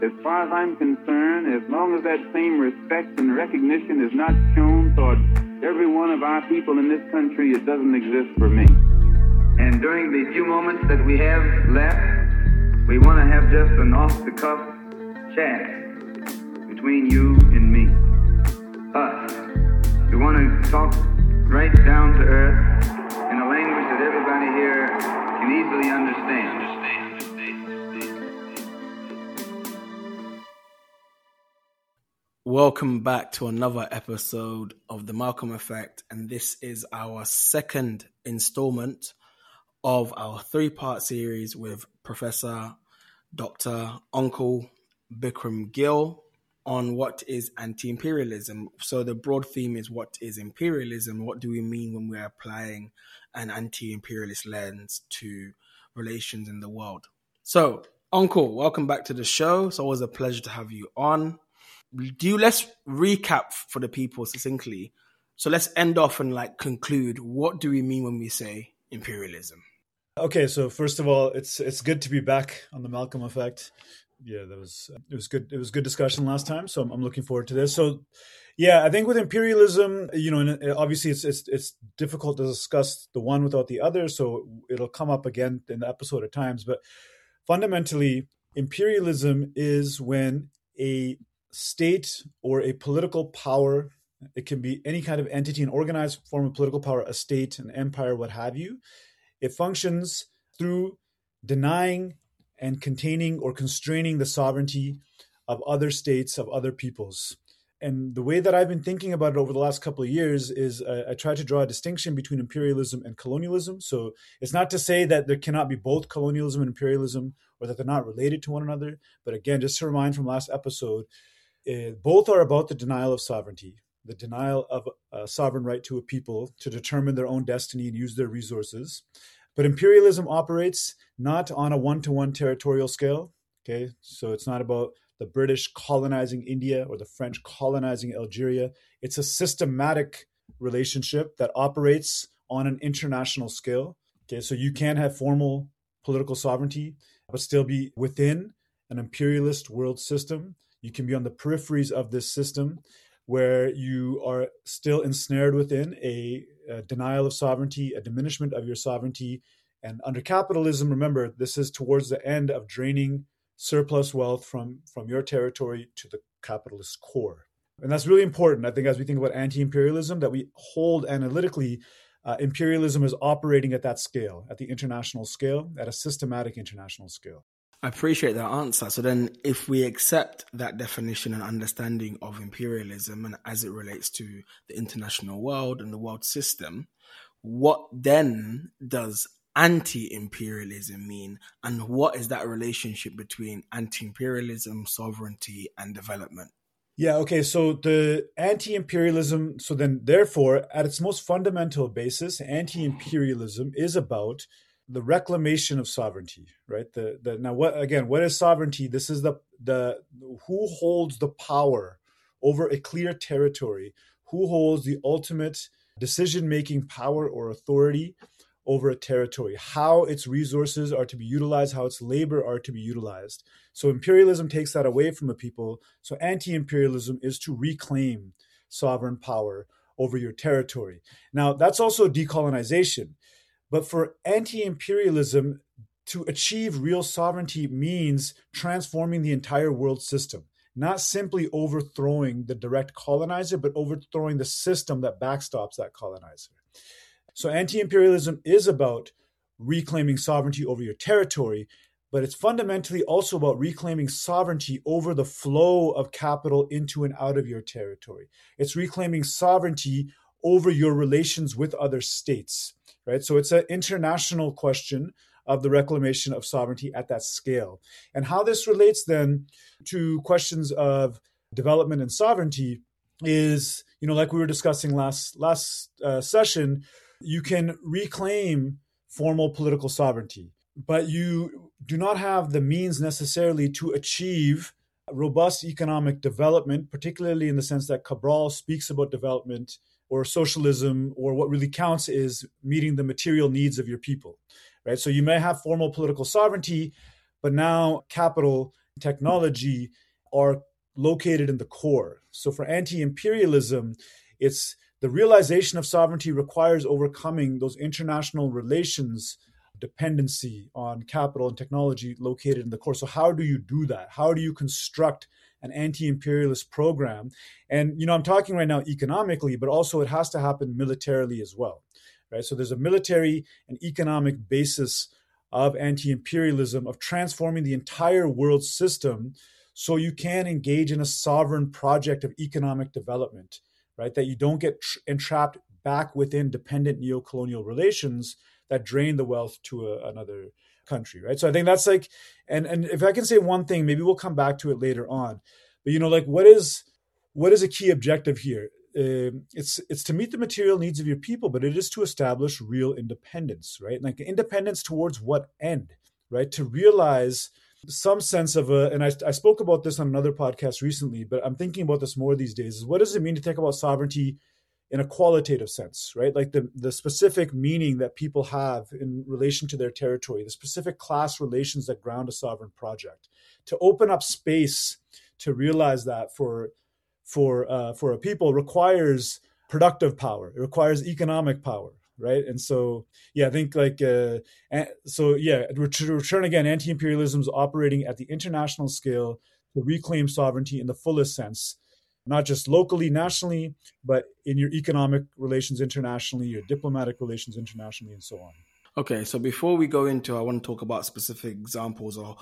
As far as I'm concerned, as long as that same respect and recognition is not shown toward every one of our people in this country, it doesn't exist for me. And during the few moments that we have left, we want to have just an off-the-cuff chat between you and me. Us. We want to talk right down to earth in a language that everybody here can easily understand. Welcome back to another episode of The Malcolm Effect, and this is our second installment of our three-part series with Professor Dr. Uncle Bikram Gill on what is anti-imperialism. So the broad theme is, what is imperialism? What do we mean when we're applying an anti-imperialist lens to relations in the world? So, Uncle, welcome back to the show. It's always a pleasure to have you on. Let's recap for the people succinctly. So let's end off and conclude. What do we mean when we say imperialism? Okay, so first of all, it's good to be back on the Malcolm Effect. Yeah, it was good. It was good discussion last time, so I'm looking forward to this. So, yeah, I think with imperialism, and obviously it's difficult to discuss the one without the other, so it'll come up again in the episode at times. But fundamentally, imperialism is when a state or a political power, it can be any kind of entity, an organized form of political power, a state, an empire, what have you, it functions through denying and containing or constraining the sovereignty of other states, of other peoples. And the way that I've been thinking about it over the last couple of years is I try to draw a distinction between imperialism and colonialism. So it's not to say that there cannot be both colonialism and imperialism, or that they're not related to one another. But again, just to remind from last episode, both are about the denial of sovereignty, the denial of a sovereign right to a people to determine their own destiny and use their resources. But imperialism operates not on a one-to-one territorial scale. Okay, so it's not about the British colonizing India or the French colonizing Algeria. It's a systematic relationship that operates on an international scale. Okay, so you can have formal political sovereignty, but still be within an imperialist world system. You can be on the peripheries of this system where you are still ensnared within a denial of sovereignty, a diminishment of your sovereignty. And under capitalism, remember, this is towards the end of draining surplus wealth from your territory to the capitalist core. And that's really important, I think, as we think about anti-imperialism, that we hold analytically imperialism is operating at that scale, at the international scale, at a systematic international scale. I appreciate that answer. So then if we accept that definition and understanding of imperialism and as it relates to the international world and the world system, what then does anti-imperialism mean? And what is that relationship between anti-imperialism, sovereignty, and development? Yeah, okay, so the anti-imperialism, so then therefore, at its most fundamental basis, anti-imperialism is about the reclamation of sovereignty, right? Now, what is sovereignty? This is the who holds the power over a clear territory, who holds the ultimate decision-making power or authority over a territory, how its resources are to be utilized, how its labor are to be utilized. So imperialism takes that away from the people. So anti-imperialism is to reclaim sovereign power over your territory. Now, that's also decolonization. But for anti-imperialism, to achieve real sovereignty means transforming the entire world system, not simply overthrowing the direct colonizer, but overthrowing the system that backstops that colonizer. So anti-imperialism is about reclaiming sovereignty over your territory, but it's fundamentally also about reclaiming sovereignty over the flow of capital into and out of your territory. It's reclaiming sovereignty over your relations with other states, right? So it's an international question of the reclamation of sovereignty at that scale. And how this relates then to questions of development and sovereignty is, like we were discussing last session, you can reclaim formal political sovereignty, but you do not have the means necessarily to achieve robust economic development, particularly in the sense that Cabral speaks about development or socialism, or what really counts is meeting the material needs of your people, right? So you may have formal political sovereignty, but now capital technology are located in the core. So for anti-imperialism, it's the realization of sovereignty requires overcoming those international relations dependency on capital and technology located in the core. So how do you do that? How do you construct an anti-imperialist program? And, I'm talking right now economically, but also it has to happen militarily as well, right? So there's a military and economic basis of anti-imperialism, of transforming the entire world system so you can engage in a sovereign project of economic development, right? That you don't get entrapped back within dependent neo-colonial relations that drain the wealth to another country, right? So I think that's like, and if I can say one thing, maybe we'll come back to it later on, but what is a key objective here? It's to meet the material needs of your people, but it is to establish real independence, right? Like independence towards what end, right? To realize some sense of and I spoke about this on another podcast recently, but I'm thinking about this more these days, is what does it mean to think about sovereignty in a qualitative sense, right? Like the specific meaning that people have in relation to their territory, the specific class relations that ground a sovereign project. To open up space to realize that for a people requires productive power. It requires economic power, right? And so, I think to return again, anti-imperialism is operating at the international scale to reclaim sovereignty in the fullest sense, not just locally, nationally, but in your economic relations internationally, your diplomatic relations internationally, and so on. Okay, so before we go into, I want to talk about specific examples or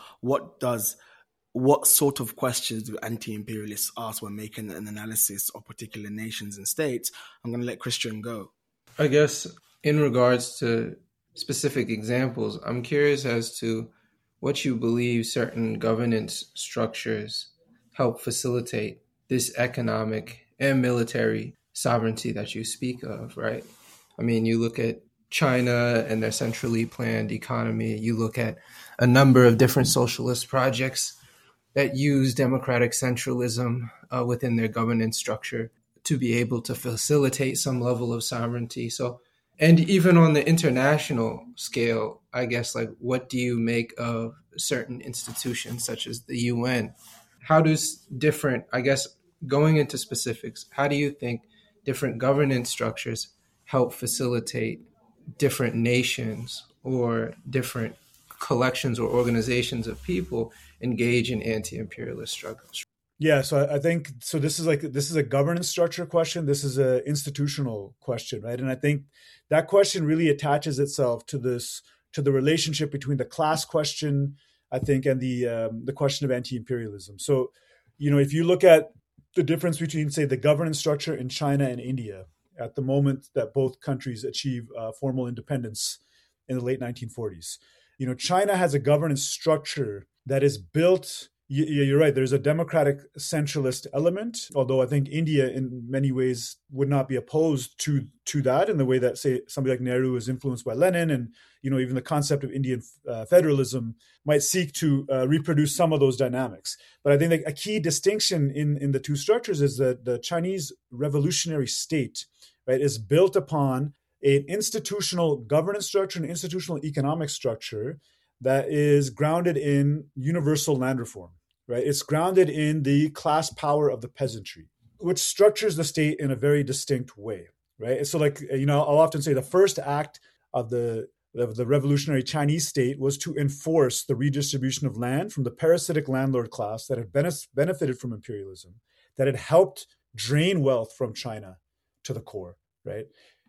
what sort of questions do anti-imperialists ask when making an analysis of particular nations and states. I'm going to let Christian go. I guess in regards to specific examples, I'm curious as to what you believe certain governance structures help facilitate this economic and military sovereignty that you speak of, right? I mean, you look at China and their centrally planned economy. You look at a number of different socialist projects that use democratic centralism within their governance structure to be able to facilitate some level of sovereignty. So, and even on the international scale, I guess, like, what do you make of certain institutions such as the UN? How does different, I guess, going into specifics, how do you think different governance structures help facilitate different nations or different collections or organizations of people engage in anti-imperialist struggles? Yeah, so I think this is a governance structure question. This is an institutional question, right? And I think that question really attaches itself to the relationship between the class question, I think, and the question of anti-imperialism. So, if you look at the difference between, say, the governance structure in China and India at the moment that both countries achieve formal independence in the late 1940s, China has a governance structure that is built. You're right. There's a democratic centralist element, although I think India in many ways would not be opposed to that in the way that, say, somebody like Nehru is influenced by Lenin, and even the concept of Indian federalism might seek to reproduce some of those dynamics. But I think that a key distinction in the two structures is that the Chinese revolutionary state, right, is built upon an institutional governance structure, an institutional economic structure that is grounded in universal land reform. Right? It's grounded in the class power of the peasantry, which structures the state in a very distinct way. Right? So, I'll often say the first act of the revolutionary Chinese state was to enforce the redistribution of land from the parasitic landlord class that had benefited from imperialism, that had helped drain wealth from China to the core. Right?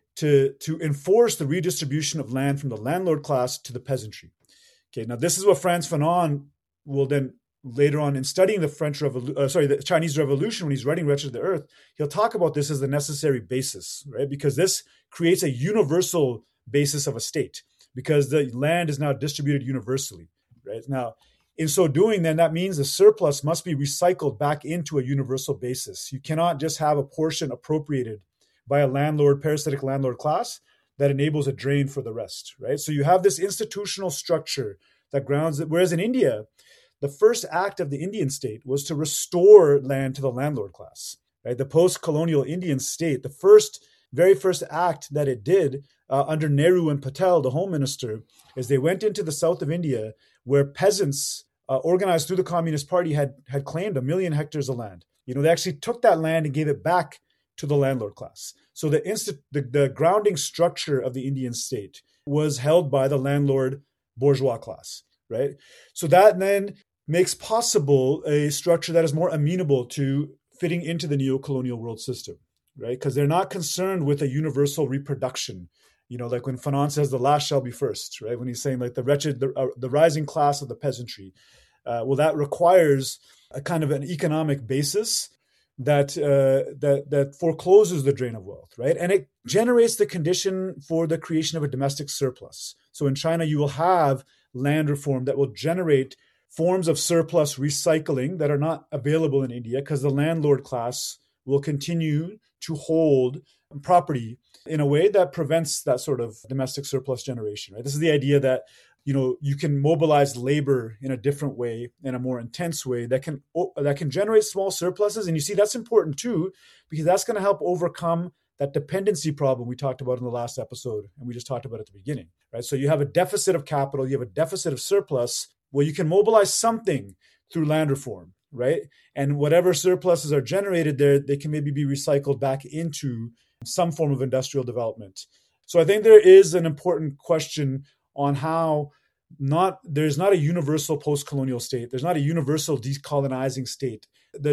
To enforce the redistribution of land from the landlord class to the peasantry. Okay. Now, this is what Frantz Fanon will then later on in studying the Chinese Revolution, when he's writing Wretched of the Earth, he'll talk about this as the necessary basis, right? Because this creates a universal basis of a state, because the land is now distributed universally, right? Now, in so doing, then that means the surplus must be recycled back into a universal basis. You cannot just have a portion appropriated by a parasitic landlord class that enables a drain for the rest, right? So you have this institutional structure that grounds it, whereas in India, the first act of the Indian state was to restore land to the landlord class. Right? The post-colonial Indian state, the very first act that it did under Nehru and Patel, the home minister, is they went into the south of India where peasants organized through the Communist Party, had claimed 1 million hectares of land. They actually took that land and gave it back to the landlord class. So the grounding structure of the Indian state was held by the landlord bourgeois class, right? So that then makes possible a structure that is more amenable to fitting into the neo-colonial world system, right? Because they're not concerned with a universal reproduction. Like when Fanon says the last shall be first, right? When he's saying like the rising class of the peasantry. Well, that requires a kind of an economic basis that forecloses the drain of wealth, right? And it generates the condition for the creation of a domestic surplus. So in China, you will have land reform that will generate forms of surplus recycling that are not available in India because the landlord class will continue to hold property in a way that prevents that sort of domestic surplus generation, right? This is the idea that you can mobilize labor in a different way, in a more intense way that can generate small surpluses. And you see, that's important too, because that's going to help overcome that dependency problem we talked about in the last episode, and we just talked about at the beginning, right? So you have a deficit of capital, you have a deficit of surplus. Well, you can mobilize something through land reform, right? And whatever surpluses are generated there, they can maybe be recycled back into some form of industrial development. So I think there is an important question on how there's not a universal post-colonial state. There's not a universal decolonizing state.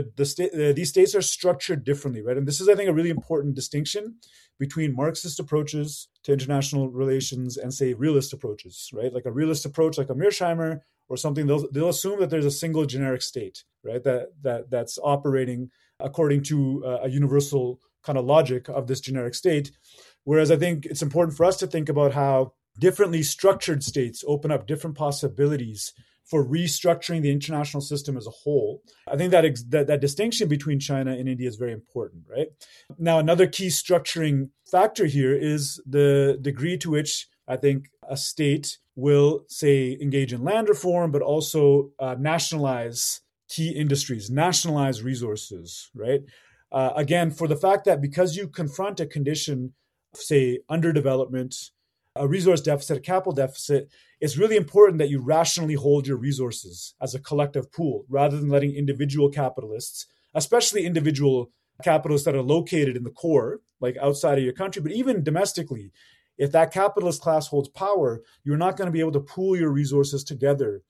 These states are structured differently, right? And this is, I think, a really important distinction between Marxist approaches to international relations and, say, realist approaches, right? Like a realist approach, like a Mearsheimer or something, they'll assume that there's a single generic state, right? That's operating according to a universal kind of logic of this generic state. Whereas I think it's important for us to think about how differently structured states open up different possibilities for restructuring the international system as a whole. I think that distinction between China and India is very important, right? Now, another key structuring factor here is the degree to which I think a state will, say, engage in land reform, but also nationalize key industries, nationalize resources, right? Again, for the fact that because you confront a condition, say, underdevelopment, a resource deficit, a capital deficit, it's really important that you rationally hold your resources as a collective pool rather than letting individual capitalists, especially individual capitalists that are located in the core, like outside of your country, but even domestically, if that capitalist class holds power, you're not going to be able to pool your resources together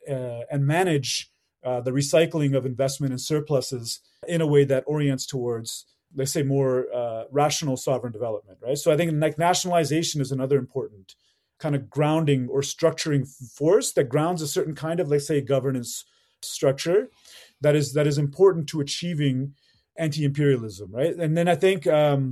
and manage the recycling of investment and surpluses in a way that orients towards, let's say, more rational sovereign development, right? So I think like nationalization is another important kind of grounding or structuring force that grounds a certain kind of, let's say, governance structure that is important to achieving anti-imperialism, right? And then I think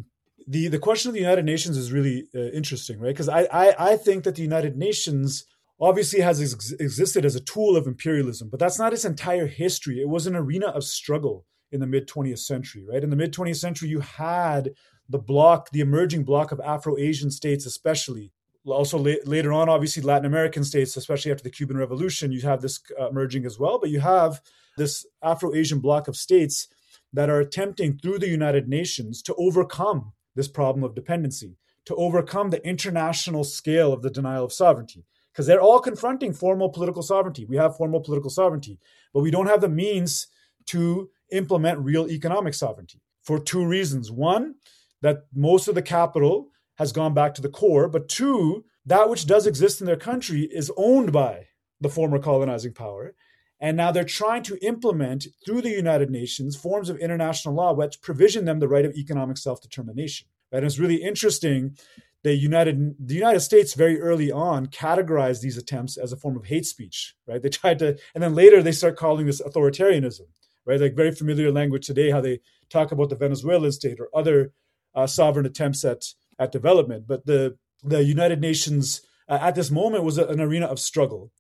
the question of the United Nations is really interesting, right? Because I think that the United Nations obviously has existed as a tool of imperialism, but that's not its entire history. It was an arena of struggle in the mid-20th century, right? In the mid-20th century, you had the emerging bloc of Afro-Asian states, especially. Also later on, obviously, Latin American states, especially after the Cuban Revolution, you have this emerging as well. But you have this Afro-Asian bloc of states that are attempting through the United Nations to overcome this problem of dependency, to overcome the international scale of the denial of sovereignty. Because they're all confronting formal political sovereignty. We have formal political sovereignty, but we don't have the means to implement real economic sovereignty for two reasons. One, that most of the capital has gone back to the core, but two, that which does exist in their country is owned by the former colonizing power. And now they're trying to implement through the United Nations forms of international law which provision them the right of economic self-determination. And it's really interesting. The United States very early on categorized these attempts as a form of hate speech, right? They tried to, and then later they start calling this authoritarianism, right? Like very familiar language today, how they talk about the Venezuelan state or other sovereign attempts at development. But the United Nations at this moment was an arena of struggle.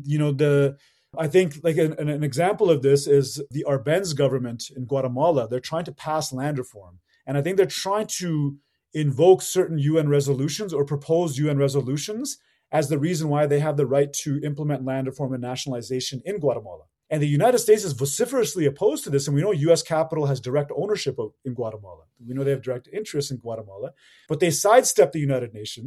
I think like an example of this is the Arbenz government in Guatemala. They're trying to pass land reform. And I think they're trying to invoke certain UN resolutions or propose UN resolutions as the reason why they have the right to implement land reform and nationalization in Guatemala. And the United States is vociferously opposed to this. And we know U.S. capital has direct ownership in Guatemala. We know they have direct interest in Guatemala. But they sidestep the United Nations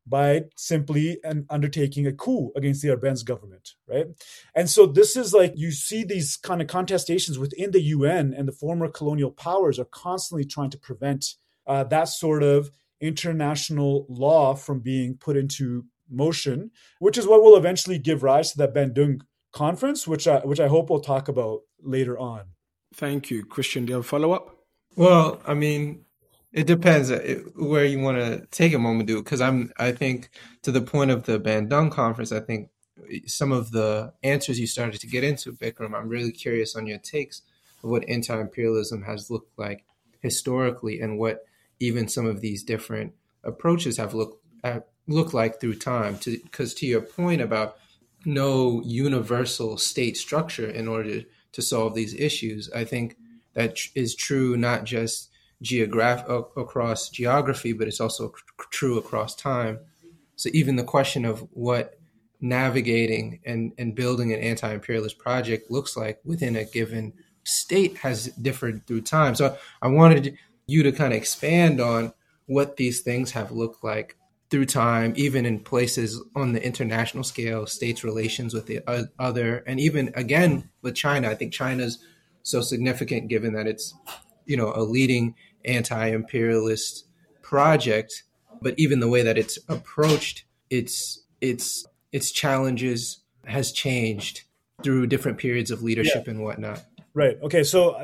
by simply undertaking a coup against the Arbenz government, right? And so this is like, you see these kind of contestations within the UN, and the former colonial powers are constantly trying to prevent that sort of international law from being put into motion, which is what will eventually give rise to that Bandung conference, which I hope we'll talk about later on. Thank you. Christian, do you have a follow-up? Well, I mean, it depends where you want to take a moment, dude. Because I think to the point of the Bandung conference, I think some of the answers you started to get into, Bikram, I'm really curious on your takes of what anti-imperialism has looked like historically, and what even some of these different approaches have looked like through time. Because to your point about no universal state structure in order to solve these issues, I think that is true not just across geography, but it's also true across time. So even the question of what navigating and building an anti-imperialist project looks like within a given state has differed through time. So I wanted you to kind of expand on what these things have looked like through time, even in places on the international scale, states' relations with the other, and even, again, with China. I think China's so significant given that it's, a leading anti-imperialist project, but even the way that it's approached its challenges has changed through different periods of leadership and whatnot. Right. Okay. So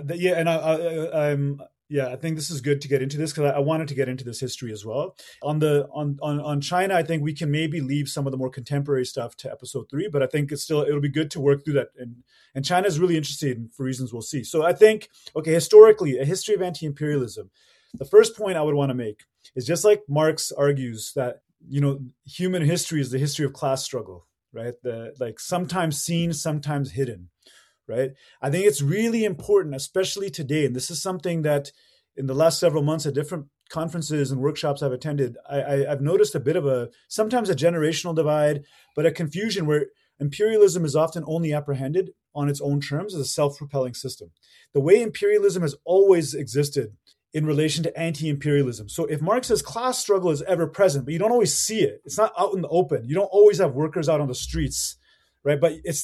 I think this is good to get into this, because I wanted to get into this history as well. On China, I think we can maybe leave some of the more contemporary stuff to episode 3, but I think it'll be good to work through that. And China is really interesting for reasons we'll see. So I think, okay, historically, a history of anti-imperialism. The first point I would want to make is, just like Marx argues that, human history is the history of class struggle, right? Like sometimes seen, sometimes hidden. Right? I think it's really important, especially today, and this is something that in the last several months at different conferences and workshops I've attended, I've noticed a bit of sometimes a generational divide, but a confusion where imperialism is often only apprehended on its own terms as a self-propelling system. The way imperialism has always existed in relation to anti-imperialism. So if Marx's class struggle is ever present, but you don't always see it, it's not out in the open. You don't always have workers out on the streets, right? But it's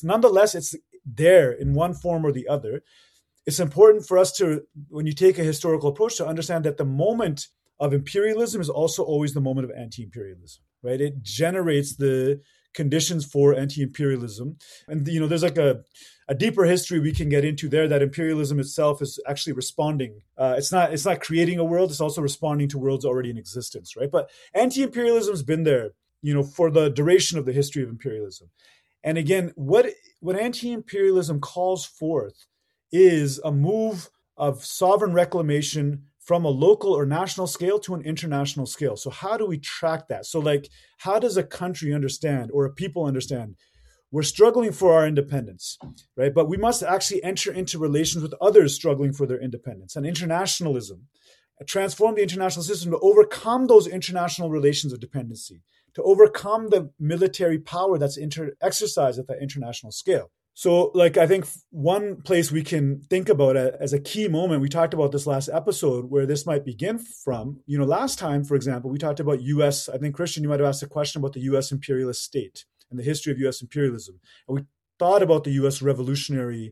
there in one form or the other. It's important for us to, when you take a historical approach, to understand that the moment of imperialism is also always the moment of anti-imperialism, right? It generates the conditions for anti-imperialism. And, there's like a deeper history we can get into there, that imperialism itself is actually responding. It's not creating a world, it's also responding to worlds already in existence, right? But anti-imperialism has been there, for the duration of the history of imperialism. And again, what anti-imperialism calls forth is a move of sovereign reclamation from a local or national scale to an international scale. So how do we track that? So how does a country understand, or a people understand, we're struggling for our independence, right? But we must actually enter into relations with others struggling for their independence, and internationalism, transform the international system to overcome those international relations of dependency, to overcome the military power that's exercised at that international scale. So, I think one place we can think about it as a key moment, we talked about this last episode, where this might begin from, last time, for example, we talked about U.S., I think, Christian, you might have asked a question about the U.S. imperialist state and the history of U.S. imperialism. And we thought about the U.S. the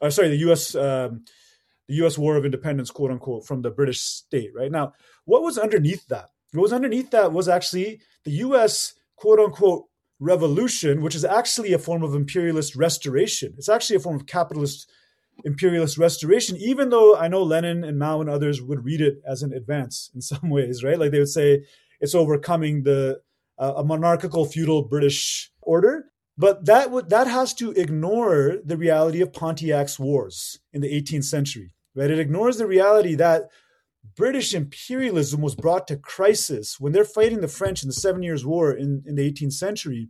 U.S. War of Independence, quote unquote, from the British state, right? Now, what was underneath that? What was underneath that was actually the U.S., quote unquote, revolution, which is actually a form of imperialist restoration. It's actually a form of capitalist imperialist restoration, even though I know Lenin and Mao and others would read it as an advance in some ways, right? Like they would say it's overcoming a monarchical feudal British order. But that has to ignore the reality of Pontiac's wars in the 18th century, right? It ignores the reality that British imperialism was brought to crisis when they're fighting the French in the 7 Years' War in the 18th century.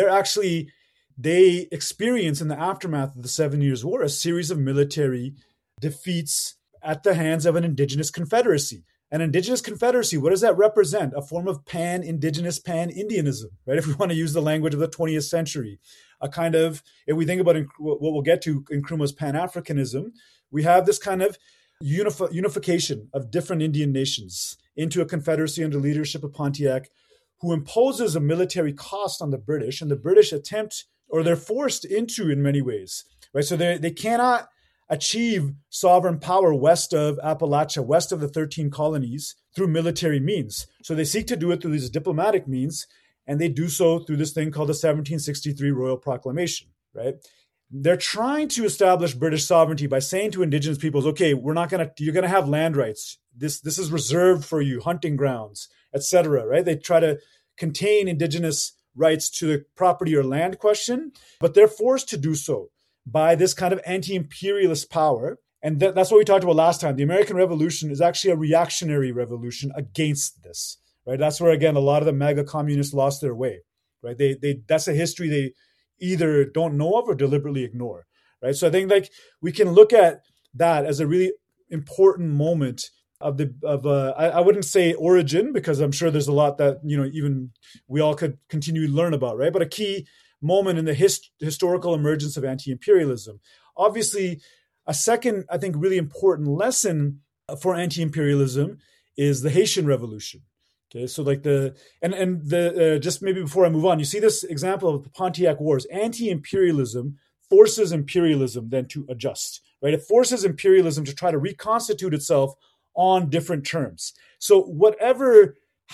They experience in the aftermath of the 7 Years' War a series of military defeats at the hands of an indigenous confederacy. An indigenous confederacy, what does that represent? A form of pan-indigenous, pan-Indianism, right? If we want to use the language of the 20th century, a kind of, if we think about what we'll get to Nkrumah's Pan-Africanism, we have this kind of unification of different Indian nations into a confederacy under leadership of Pontiac, who imposes a military cost on the British, and the British attempt, or they're forced into in many ways, right? So they cannot achieve sovereign power west of Appalachia, west of the 13 colonies, through military means. So they seek to do it through these diplomatic means, and they do so through this thing called the 1763 Royal Proclamation, right? They're trying to establish British sovereignty by saying to indigenous peoples, okay, you're gonna have land rights. This is reserved for you, hunting grounds, etc. Right? They try to contain indigenous rights to the property or land question, but they're forced to do so by this kind of anti-imperialist power. And that's what we talked about last time. The American Revolution is actually a reactionary revolution against this, right? That's where, again, a lot of the MAGA communists lost their way, right? That's a history they either don't know of or deliberately ignore, right? So I think like we can look at that as a really important moment I wouldn't say origin, because I'm sure there's a lot that, even we all could continue to learn about, right? But a key moment in the historical emergence of anti-imperialism. Obviously, a second, I think, really important lesson for anti-imperialism is the Haitian Revolution. Okay, so like just maybe before I move on, you see this example of the Pontiac Wars. Anti-imperialism forces imperialism then to adjust, right? It forces imperialism to try to reconstitute itself on different terms. So whatever,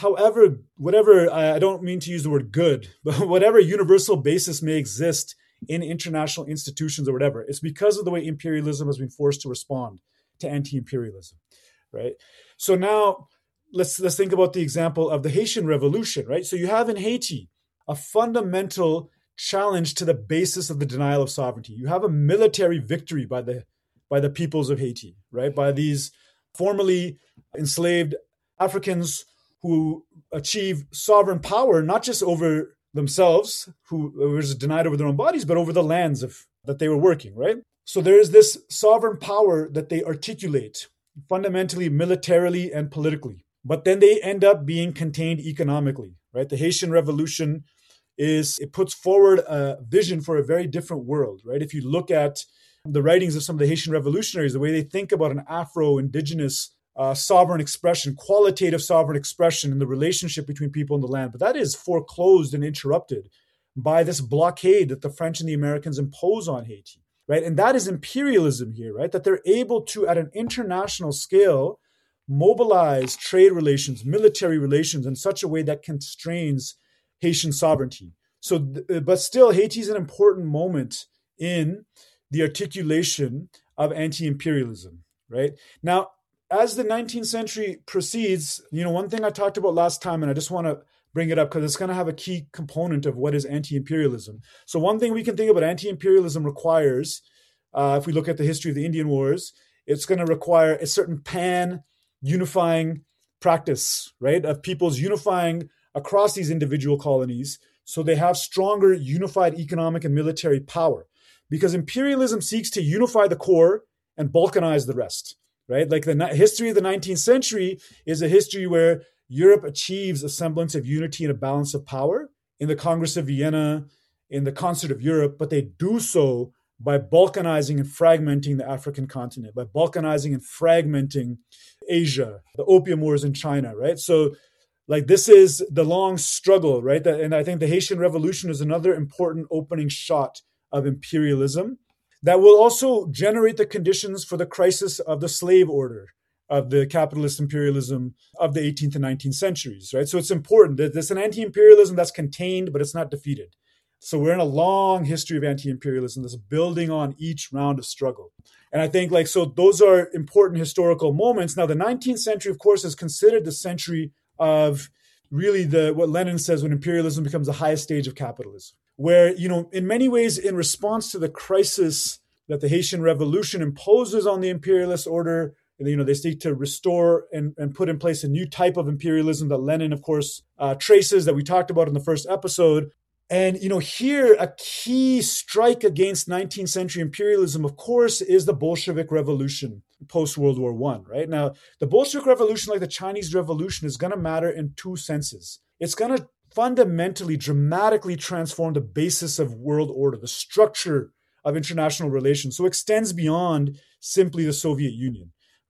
I don't mean to use the word good, but whatever universal basis may exist in international institutions or whatever, it's because of the way imperialism has been forced to respond to anti-imperialism, right? So now let's think about the example of the Haitian Revolution, right? So you have in Haiti a fundamental challenge to the basis of the denial of sovereignty. You have a military victory by the peoples of Haiti, right? By these formerly enslaved Africans who achieve sovereign power, not just over themselves, who was denied over their own bodies, but over the lands that they were working, right? So there is this sovereign power that they articulate, fundamentally militarily and politically, but then they end up being contained economically, right? The Haitian Revolution it puts forward a vision for a very different world, right? If you look at the writings of some of the Haitian revolutionaries, the way they think about an Afro-Indigenous sovereign expression, qualitative sovereign expression in the relationship between people and the land. But that is foreclosed and interrupted by this blockade that the French and the Americans impose on Haiti, right? And that is imperialism here, right? That they're able to, at an international scale, mobilize trade relations, military relations in such a way that constrains Haitian sovereignty. So, but still, Haiti is an important moment in the articulation of anti-imperialism, right? Now, as the 19th century proceeds, one thing I talked about last time, and I just want to bring it up because it's going to have a key component of what is anti-imperialism. So one thing we can think about anti-imperialism requires, if we look at the history of the Indian Wars, it's going to require a certain pan-unifying practice, right? Of peoples unifying across these individual colonies so they have stronger unified economic and military power. Because imperialism seeks to unify the core and balkanize the rest, right? Like the history of the 19th century is a history where Europe achieves a semblance of unity and a balance of power in the Congress of Vienna, in the Concert of Europe, but they do so by balkanizing and fragmenting the African continent, by balkanizing and fragmenting Asia, the Opium Wars in China, right? So like this is the long struggle, right? And I think the Haitian Revolution is another important opening shot of imperialism that will also generate the conditions for the crisis of the slave order of the capitalist imperialism of the 18th and 19th centuries, right? So it's important that there's an anti-imperialism that's contained, but it's not defeated. So we're in a long history of anti-imperialism that's building on each round of struggle. And I think so those are important historical moments. Now, the 19th century, of course, is considered the century of really what Lenin says when imperialism becomes the highest stage of capitalism, where, in many ways, in response to the crisis that the Haitian Revolution imposes on the imperialist order, they seek to restore and put in place a new type of imperialism that Lenin, of course, traces, that we talked about in the first episode. And, here, a key strike against 19th century imperialism, of course, is the Bolshevik Revolution post-World War I, right? Now, the Bolshevik Revolution, like the Chinese Revolution, is going to matter in two senses. It's going to fundamentally, dramatically transform the basis of world order, the structure of international relations. So it extends beyond simply the Soviet Union,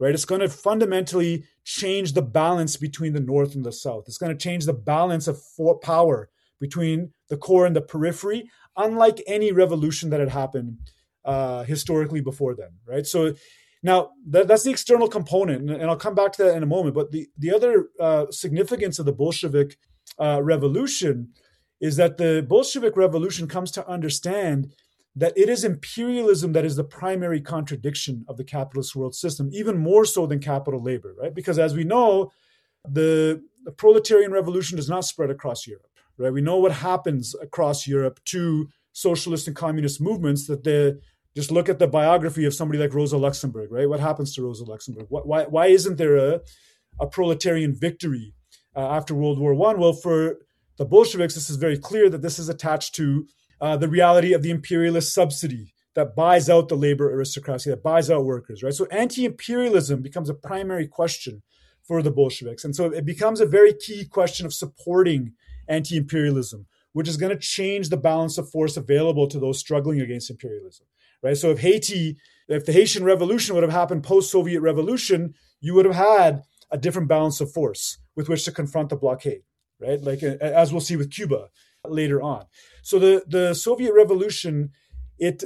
right? It's going to fundamentally change the balance between the North and the South. It's going to change the balance of power between the core and the periphery, unlike any revolution that had happened historically before then, right? So now that's the external component, and I'll come back to that in a moment. But the other significance of the Bolshevik revolution is that the Bolshevik revolution comes to understand that it is imperialism that is the primary contradiction of the capitalist world system, even more so than capital labor, right? Because as we know, the proletarian revolution does not spread across Europe, right? We know what happens across Europe to socialist and communist movements, that just look at the biography of somebody like Rosa Luxemburg, right? What happens to Rosa Luxemburg? Why isn't there a proletarian victory after World War I? Well, for the Bolsheviks, this is very clear that this is attached to the reality of the imperialist subsidy that buys out the labor aristocracy, that buys out workers, right? So anti-imperialism becomes a primary question for the Bolsheviks. And so it becomes a very key question of supporting anti-imperialism, which is going to change the balance of force available to those struggling against imperialism, right? So if the Haitian Revolution would have happened post-Soviet revolution, you would have had a different balance of force with which to confront the blockade, right? Like as we'll see with Cuba later on. So the Soviet Revolution, it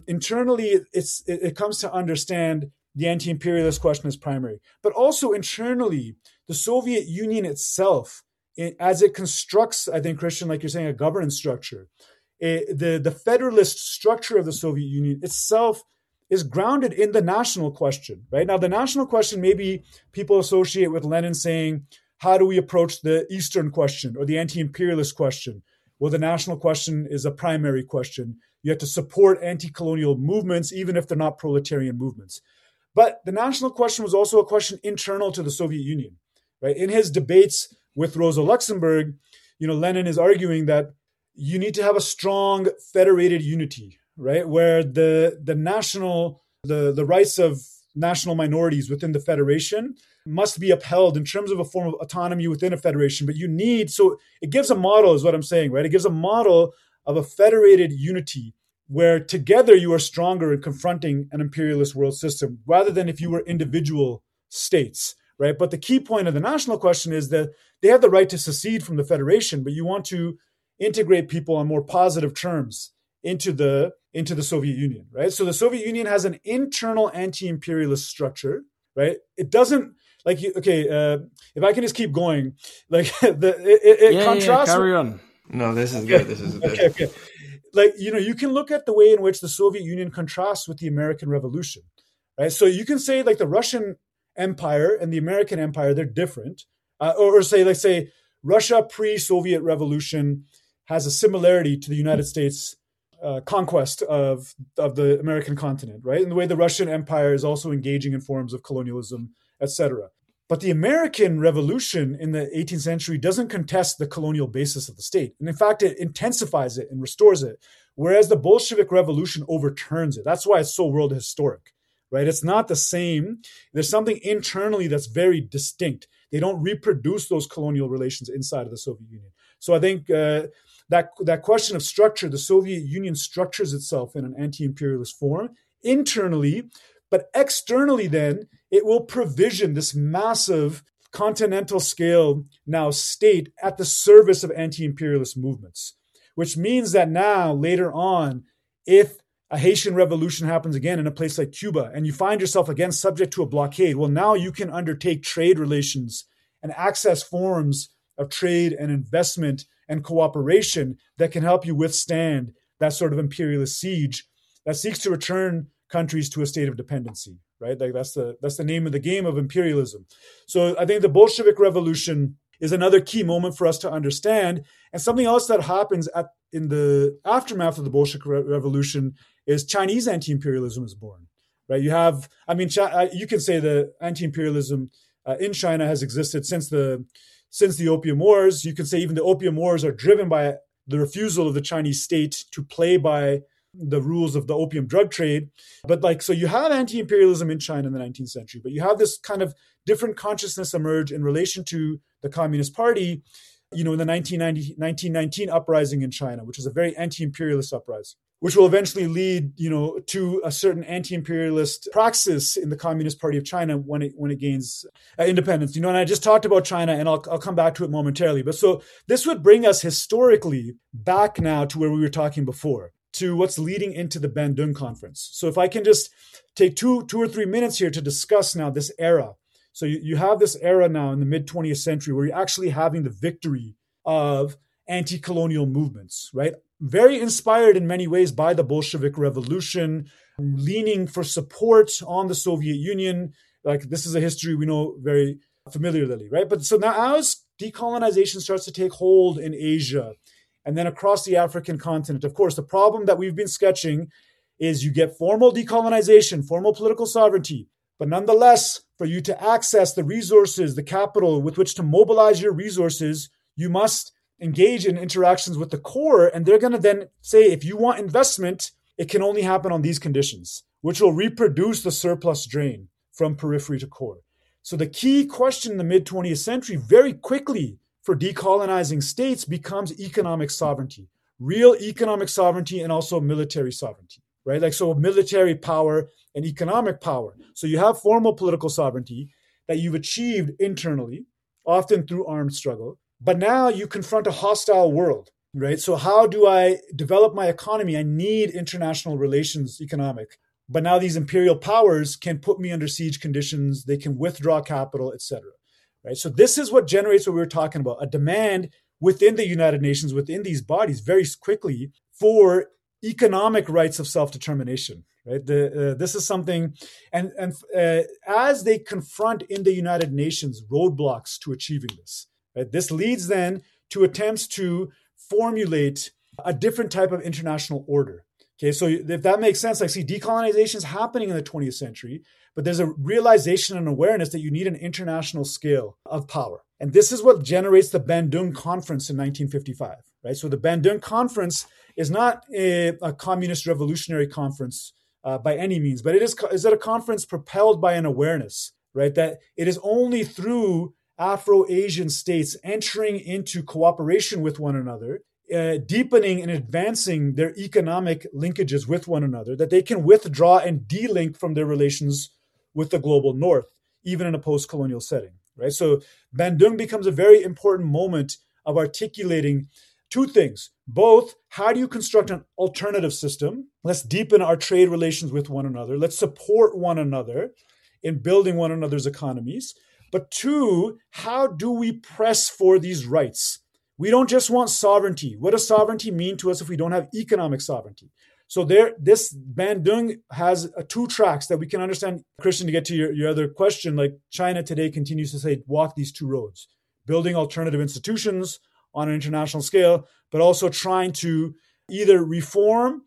comes to understand the anti-imperialist question as primary, but also internally, the Soviet Union itself, as it constructs, I think, Christian, like you're saying, a governance structure, the federalist structure of the Soviet Union itself is grounded in the national question, right? Now, the national question, maybe people associate with Lenin saying, how do we approach the Eastern question or the anti-imperialist question? Well, the national question is a primary question. You have to support anti-colonial movements, even if they're not proletarian movements. But the national question was also a question internal to the Soviet Union, right? In his debates with Rosa Luxemburg, Lenin is arguing that you need to have a strong federated unity, right? Where the rights of national minorities within the federation must be upheld in terms of a form of autonomy within a federation. But so it gives a model, is what I'm saying, right? It gives a model of a federated unity where together you are stronger in confronting an imperialist world system rather than if you were individual states, right? But the key point of the national question is that they have the right to secede from the federation, but you want to integrate people on more positive terms into the Soviet Union, right? So the Soviet Union has an internal anti-imperialist structure, right? It doesn't if I can just keep going, like it contrasts. Carry on. No, this is good. This is good. Okay. Like, you can look at the way in which the Soviet Union contrasts with the American Revolution, right? So you can say like the Russian Empire and the American Empire, they're different. Or say Russia pre-Soviet Revolution has a similarity to the United States conquest of the American continent, right? And the way the Russian Empire is also engaging in forms of colonialism, etc. But the American Revolution in the 18th century doesn't contest the colonial basis of the state. And in fact, it intensifies it and restores it, whereas the Bolshevik Revolution overturns it. That's why it's so world historic, right? It's not the same. There's something internally that's very distinct. They don't reproduce those colonial relations inside of the Soviet Union. So I think that question of structure, the Soviet Union structures itself in an anti-imperialist form internally, but externally then it will provision this massive continental scale now state at the service of anti-imperialist movements, which means that now later on, if a Haitian revolution happens again in a place like Cuba and you find yourself again subject to a blockade, well, now you can undertake trade relations and access forms of trade and investment and cooperation that can help you withstand that sort of imperialist siege that seeks to return countries to a state of dependency, right? Like that's the name of the game of imperialism. So I think the Bolshevik Revolution is another key moment for us to understand. And something else that happens in the aftermath of the Bolshevik Revolution is Chinese anti-imperialism is born, right? You can say the anti-imperialism in China has existed since the Opium Wars. You can say even the Opium Wars are driven by the refusal of the Chinese state to play by the rules of the opium drug trade. But so you have anti-imperialism in China in the 19th century, but you have this kind of different consciousness emerge in relation to the Communist Party, in the 1919 uprising in China, which is a very anti-imperialist uprising. which will eventually lead, to a certain anti-imperialist praxis in the Communist Party of China when it gains independence. And I just talked about China, and I'll come back to it momentarily. But so this would bring us historically back now to where we were talking before, to what's leading into the Bandung Conference. So if I can just take two or 3 minutes here to discuss now this era. So you have this era now in the mid-20th century where you're actually having the victory of anti-colonial movements, right? Very inspired in many ways by the Bolshevik Revolution, leaning for support on the Soviet Union. Like, this is a history we know very familiarly, right? But so now as decolonization starts to take hold in Asia and then across the African continent, of course, the problem that we've been sketching is you get formal decolonization, formal political sovereignty, but nonetheless, for you to access the resources, the capital with which to mobilize your resources, you must engage in interactions with the core, and they're going to then say, if you want investment, it can only happen on these conditions, which will reproduce the surplus drain from periphery to core. So the key question in the mid-20th century, very quickly for decolonizing states, becomes economic sovereignty, real economic sovereignty, and also military sovereignty, right? Like, so military power and economic power. So you have formal political sovereignty that you've achieved internally, often through armed struggle. But now you confront a hostile world, right? So how do I develop my economy? I need international relations, economic. But now these imperial powers can put me under siege conditions. They can withdraw capital, etc. Right? So this is what generates what we were talking about, a demand within the United Nations, within these bodies, very quickly for economic rights of self-determination. Right? This is something, and as they confront in the United Nations roadblocks to achieving this. Right? This leads then to attempts to formulate a different type of international order. Okay, so if that makes sense, like, see, decolonization is happening in the 20th century, but there's a realization and awareness that you need an international scale of power. And this is what generates the Bandung Conference in 1955. Right? So the Bandung Conference is not a communist revolutionary conference by any means, but is a conference propelled by an awareness, right? That it is only through Afro-Asian states entering into cooperation with one another, deepening and advancing their economic linkages with one another, that they can withdraw and de-link from their relations with the global north, even in a post-colonial setting, right? So Bandung becomes a very important moment of articulating two things. Both, how do you construct an alternative system? Let's deepen our trade relations with one another. Let's support one another in building one another's economies. But two, how do we press for these rights? We don't just want sovereignty. What does sovereignty mean to us if we don't have economic sovereignty? So this Bandung has two tracks that we can understand. Christian, to get to your other question, like, China today continues to say, walk these two roads, building alternative institutions on an international scale, but also trying to either reform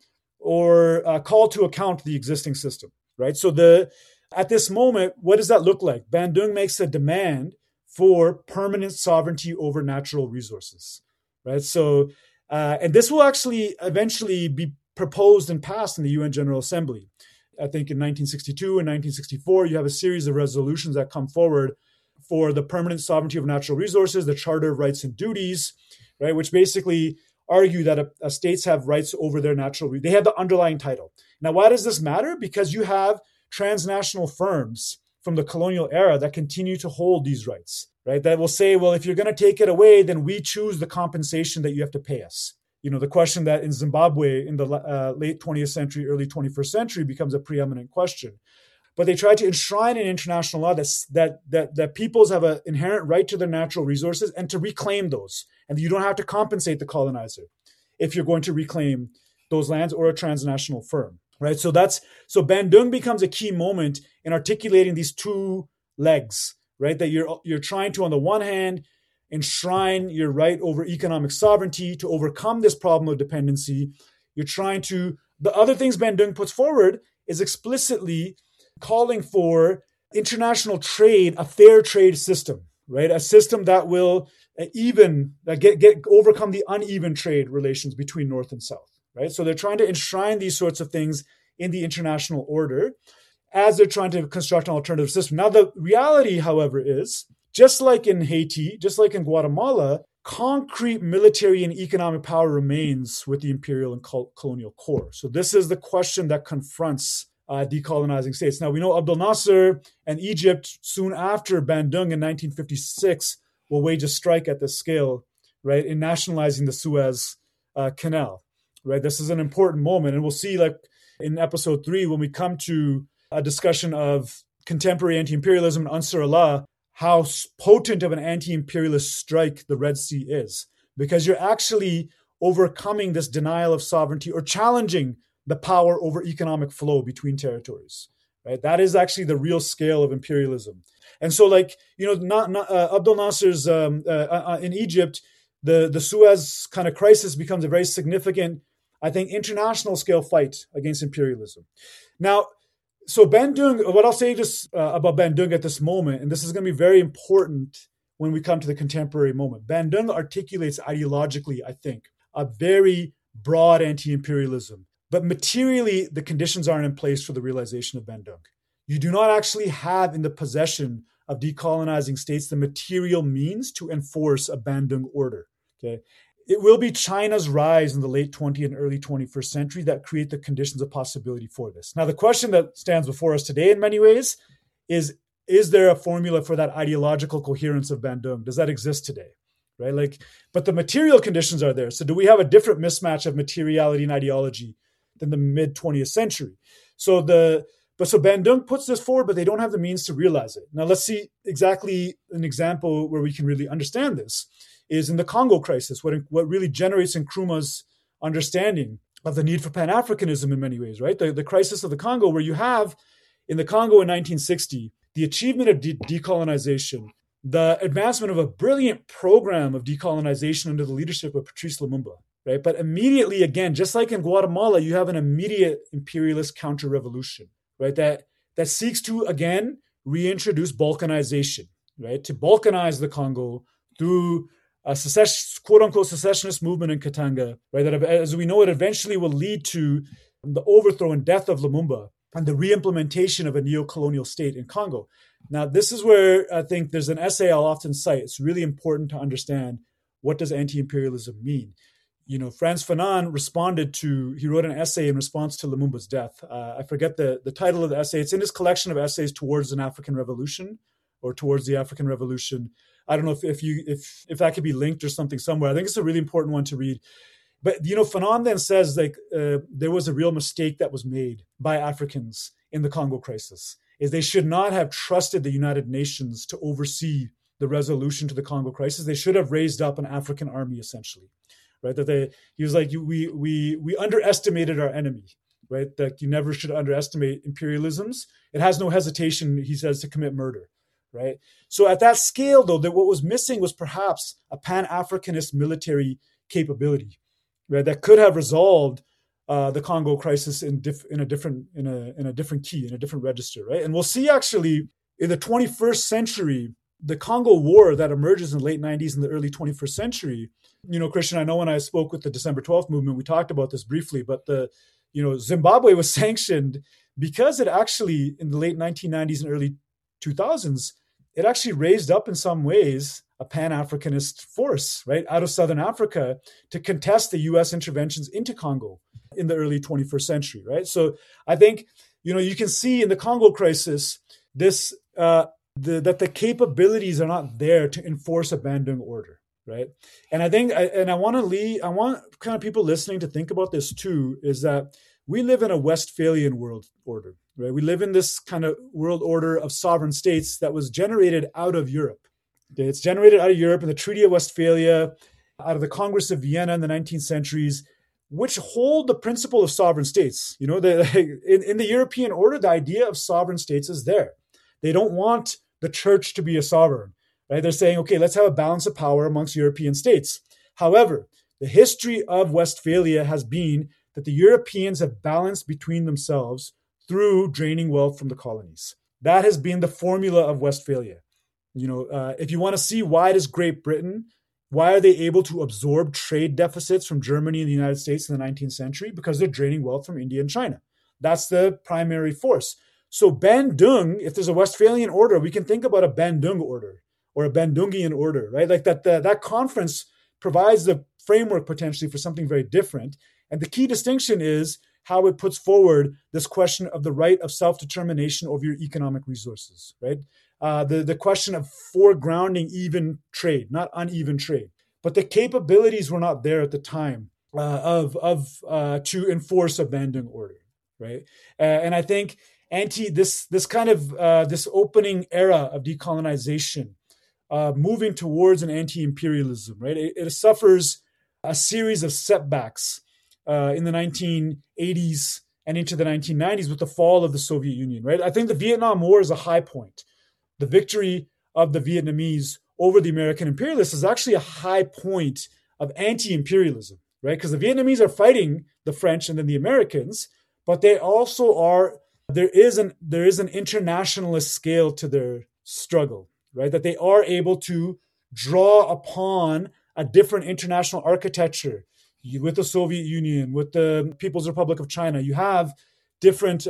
or call to account the existing system, right? So at this moment, what does that look like? Bandung makes a demand for permanent sovereignty over natural resources, right? So, and this will actually eventually be proposed and passed in the UN General Assembly. I think in 1962 and 1964, you have a series of resolutions that come forward for the permanent sovereignty of natural resources, the Charter of Rights and Duties, right, which basically argue that states have rights over their natural, they have the underlying title. Now, why does this matter? Because you have transnational firms from the colonial era that continue to hold these rights, right? That will say, well, if you're going to take it away, then we choose the compensation that you have to pay us. You know, the question that in Zimbabwe in the late 20th century, early 21st century becomes a preeminent question. But they try to enshrine in international law that peoples have an inherent right to their natural resources and to reclaim those. And you don't have to compensate the colonizer if you're going to reclaim those lands or a transnational firm, right? So Bandung becomes a key moment in articulating these two legs, right? That you're trying to, on the one hand, enshrine your right over economic sovereignty to overcome this problem of dependency. You're trying to, the other things Bandung puts forward is explicitly calling for international trade, a fair trade system, right? A system that will overcome the uneven trade relations between North and South, right? So they're trying to enshrine these sorts of things in the international order as they're trying to construct an alternative system. Now, the reality, however, is just like in Haiti, just like in Guatemala, concrete military and economic power remains with the imperial and colonial core. So this is the question that confronts decolonizing states. Now, we know Abdel Nasser and Egypt, soon after Bandung in 1956, will wage a strike at this scale, right, in nationalizing the Suez Canal, right? This is an important moment. And we'll see, like in episode 3, when we come to a discussion of contemporary anti-imperialism and Ansar Allah, how potent of an anti-imperialist strike the Red Sea is, because you're actually overcoming this denial of sovereignty or challenging the power over economic flow between territories, right? That is actually the real scale of imperialism. And so, like, Abdel Nasser's in Egypt, the Suez kind of crisis becomes a very significant, I think, international scale fight against imperialism. Now, so Bandung, what I'll say just about Bandung at this moment, and this is going to be very important when we come to the contemporary moment. Bandung articulates ideologically, I think, a very broad anti-imperialism. But materially, the conditions aren't in place for the realization of Bandung. You do not actually have in the possession of decolonizing states the material means to enforce a Bandung order. Okay, it will be China's rise in the late 20th and early 21st century that create the conditions of possibility for this. Now, the question that stands before us today in many ways is there a formula for that ideological coherence of Bandung? Does that exist today? Right? But the material conditions are there. So do we have a different mismatch of materiality and ideology than the mid-20th century? So Bandung puts this forward, but they don't have the means to realize it. Now, let's see exactly an example where we can really understand this is in the Congo crisis, what really generates Nkrumah's understanding of the need for Pan-Africanism in many ways, right? The crisis of the Congo, where you have in the Congo in 1960, the achievement of decolonization, the advancement of a brilliant program of decolonization under the leadership of Patrice Lumumba, right? But immediately, again, just like in Guatemala, you have an immediate imperialist counter-revolution, right? That seeks to, again, reintroduce balkanization, right? To balkanize the Congo through a quote-unquote secessionist movement in Katanga, right? That, as we know, it eventually will lead to the overthrow and death of Lumumba and the re-implementation of a neo-colonial state in Congo. Now, this is where I think there's an essay I'll often cite. It's really important to understand, what does anti-imperialism mean? Frantz Fanon he wrote an essay in response to Lumumba's death. I forget the title of the essay. It's in his collection of essays towards an African revolution or towards the African Revolution. I don't know if that could be linked or something somewhere. I think it's a really important one to read. But, Fanon then says there was a real mistake that was made by Africans in the Congo crisis, is they should not have trusted the United Nations to oversee the resolution to the Congo crisis. They should have raised up an African army, essentially, right? He was like, we underestimated our enemy, right? That you never should underestimate imperialisms. It has no hesitation, he says, to commit murder. Right. So at that scale, though, that what was missing was perhaps a Pan-Africanist military capability, right, that could have resolved the Congo crisis in a different key, in a different register. Right. And we'll see actually in the 21st century, the Congo War that emerges in the late 90s and the early 21st century. Christian, I know when I spoke with the December 12th movement, we talked about this briefly, but Zimbabwe was sanctioned because it actually in the late 1990s and early 2000s, it actually raised up in some ways a Pan-Africanist force, right, out of Southern Africa to contest the U.S. interventions into Congo in the early 21st century, right? So I think, you can see in the Congo crisis this that the capabilities are not there to enforce a Bandung order, right? And I think, I want kind of people listening to think about this too, is that we live in a Westphalian world order, right? We live in this kind of world order of sovereign states that was generated out of Europe. Okay? It's generated out of Europe in the Treaty of Westphalia, out of the Congress of Vienna in the 19th centuries, which hold the principle of sovereign states. In the European order, the idea of sovereign states is there. They don't want the church to be a sovereign, right? They're saying, okay, let's have a balance of power amongst European states. However, the history of Westphalia has been that the Europeans have balanced between themselves through draining wealth from the colonies. That has been the formula of Westphalia. If you want to see why does Great Britain, why are they able to absorb trade deficits from Germany and the United States in the 19th century? Because they're draining wealth from India and China. That's the primary force. So Bandung, if there's a Westphalian order, we can think about a Bandung order or a Bandungian order, right? Like that conference provides the framework potentially for something very different. And the key distinction is how it puts forward this question of the right of self-determination over your economic resources, right? The question of foregrounding even trade, not uneven trade. But the capabilities were not there at the time to enforce a Bandung order, right? And I think this opening era of decolonization, moving towards an anti-imperialism, right? It suffers a series of setbacks in the 1980s and into the 1990s with the fall of the Soviet Union, right? I think the Vietnam War is a high point. The victory of the Vietnamese over the American imperialists is actually a high point of anti-imperialism, right? Because the Vietnamese are fighting the French and then the Americans, but they also are, there is an internationalist scale to their struggle, right? That they are able to draw upon a different international architecture with the Soviet Union, with the People's Republic of China. You have different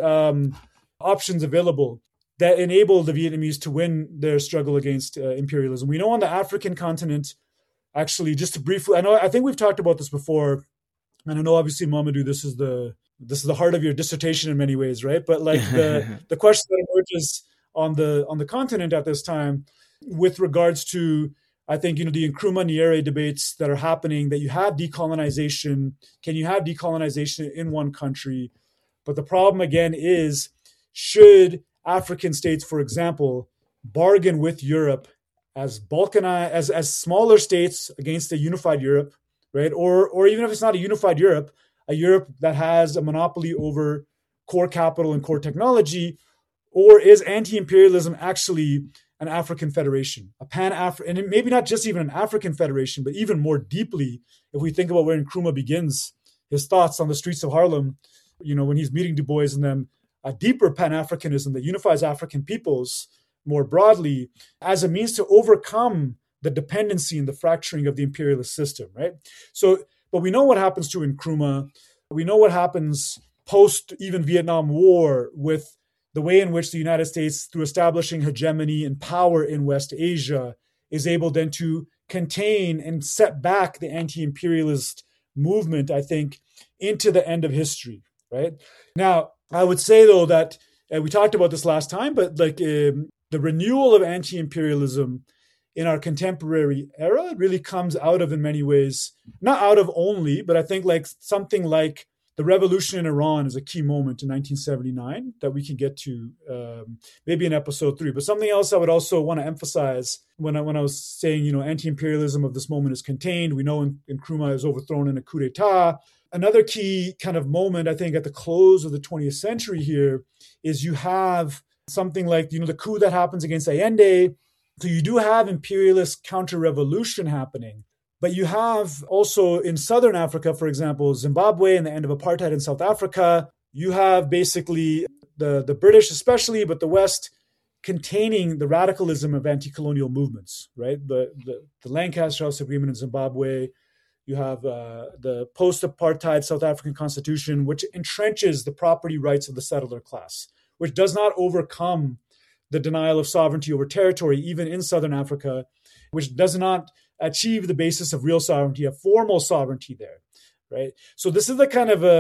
options available that enable the Vietnamese to win their struggle against imperialism. We know on the African continent, actually, just to briefly, I think we've talked about this before, and I know obviously, Mamadou, this is the heart of your dissertation in many ways, right? But like the question that emerges on the continent at this time, with regards to, I think, the Nkrumah Nyerere debates that are happening, that you have decolonization. Can you have decolonization in one country? But the problem again is, should African states, for example, bargain with Europe as balkanized, as smaller states against a unified Europe, right? Or even if it's not a unified Europe, a Europe that has a monopoly over core capital and core technology? Or is anti-imperialism actually an African federation, a Pan-African, and maybe not just even an African federation, but even more deeply, if we think about where Nkrumah begins his thoughts on the streets of Harlem, when he's meeting Du Bois and them, a deeper Pan-Africanism that unifies African peoples more broadly as a means to overcome the dependency and the fracturing of the imperialist system, right? So, but we know what happens to Nkrumah. We know what happens post even Vietnam War with the way in which the United States, through establishing hegemony and power in West Asia, is able then to contain and set back the anti-imperialist movement, I think, into the end of history, right? Now, I would say, though, that we talked about this last time, but like the renewal of anti-imperialism in our contemporary era really comes out of, in many ways, not out of only, but I think like something like the revolution in Iran is a key moment in 1979 that we can get to maybe in episode 3. But something else I would also want to emphasize when I was saying, anti-imperialism of this moment is contained. We know Nkrumah is overthrown in a coup d'etat. Another key kind of moment, I think, at the close of the 20th century here is you have something like, the coup that happens against Allende. So you do have imperialist counter-revolution happening. But you have also in Southern Africa, for example, Zimbabwe and the end of apartheid in South Africa, you have basically the British especially, but the West containing the radicalism of anti-colonial movements, right? The Lancaster House Agreement in Zimbabwe. You have the post-apartheid South African constitution, which entrenches the property rights of the settler class, which does not overcome the denial of sovereignty over territory, even in Southern Africa, which does not achieve the basis of real sovereignty, a formal sovereignty there, right? So this is the kind of